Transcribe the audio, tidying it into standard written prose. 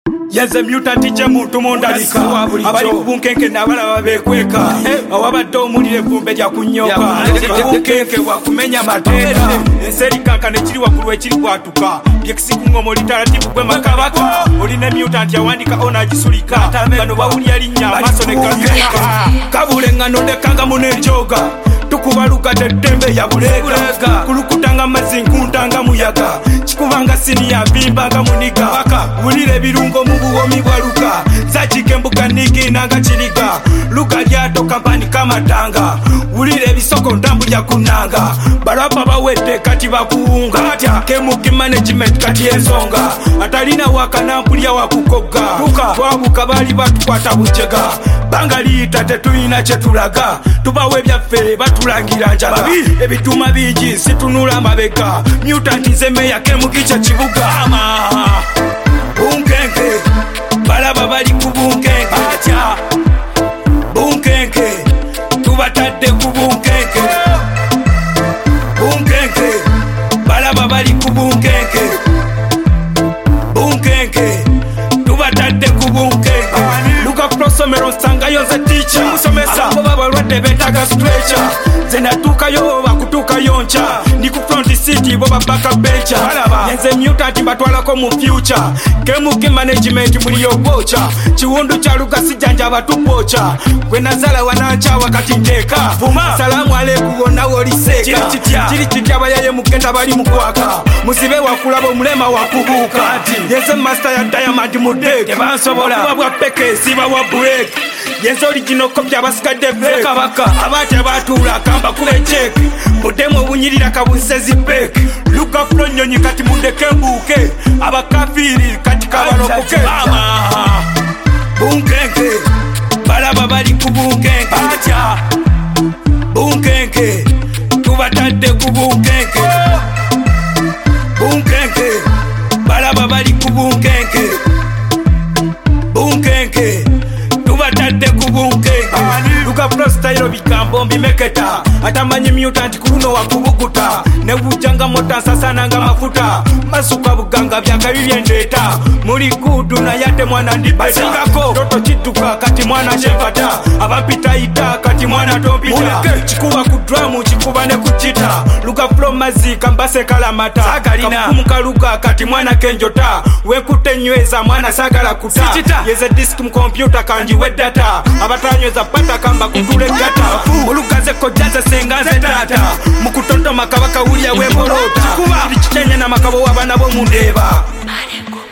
Yaze mutant je muntu mondalika abali kubunkenke nabalaba bekweka awabadde omulire vumbe lya kunyoka bunkenke wakumenya mateeka enseri kankane kiri waggulu ekiri kwatuka lyekisikungomo litalatibu gwe makabaka olina mutant yawandika ona agisulika bano bawulya linnya amaaso ne gabyuka kabulengano ndekanga munenjoga tukubaluka tetembe ya bulega kulukutanga mazinkuntanga muyaga kikubanga siniya bimbanga muniga wulire birungo mubuwomi bwaluka zakikembuka nigi nanga kiriga luka lyato kampani kamatanga wulire bisoko ndambulya kunanga balapa bawedde kati bakuwunga kemuki management kati ensonga atalina wakanampulya wakukoga twabuka bali batukwata bujega banga liyita tetulina kyetulaga tubawe byaffe batulangira njaga ebituma bingi situnula mabega mutant zemeya kemuki kye kibuga bunkenke balaba bali ku bunkenke atya bunkenke tubatadde ku bunkenke bunkenke balaba bali ku bunkenke bunkenke tubatadde ku bunkenke luka prosomero nsangayo nze ticha musomesa abo balwadde betaga stretcher zenatuukayo bakutuukayo nca ndi ku front city bo babaka bencha yenze mutant batwalako mu future kemuki management muliyo bocha kiwundu kya lugasi janja batupocha gwe nazala wananca wakati nteeka salamu aleku wonna woliseka kiri kitya bayaye mugenda bali mukwaka muzibe wakulaba omulema wakubuuka yenze master ya diamond mudeke bansobola kuba bwa peke siba wa break yenze original copy abasigadde fake abate batuula kamba kule check mudemo obunyirira kabusezi peke luka flow nyonyi kati mundeke mbuke abakafiri kati kabalokoke bunkenke balaba bali ku bunkenke atya bunkenke tubatadde ku bunkenke bunkenke balaba bali ku bunkenke bunkenke tubatadde ku bunkenke luka flow style bigambo mbimeketa atamanyi mutant kuluno wakubukuta nebujanga mota nsasananga mafuta masuka buganga byakabibye ndeeta muli kudu nayate mwana ndibasingako toto kidduka kati mwana kyepata abampita ita kati mwana tompita kikuba ku dramu kikuba ne kukita luka flow mazika mbase kalamata kakumuka luka kati mwana kenjota wekutte nyweza mwana sagala kuta yeze disk mu computer kanji weddata abatanyweza pata kamba kutule gata olugaze kojaze sengaze tata mukutontoma kabaka ulya webolota kiri kicenya na makabo wabana bo mundeba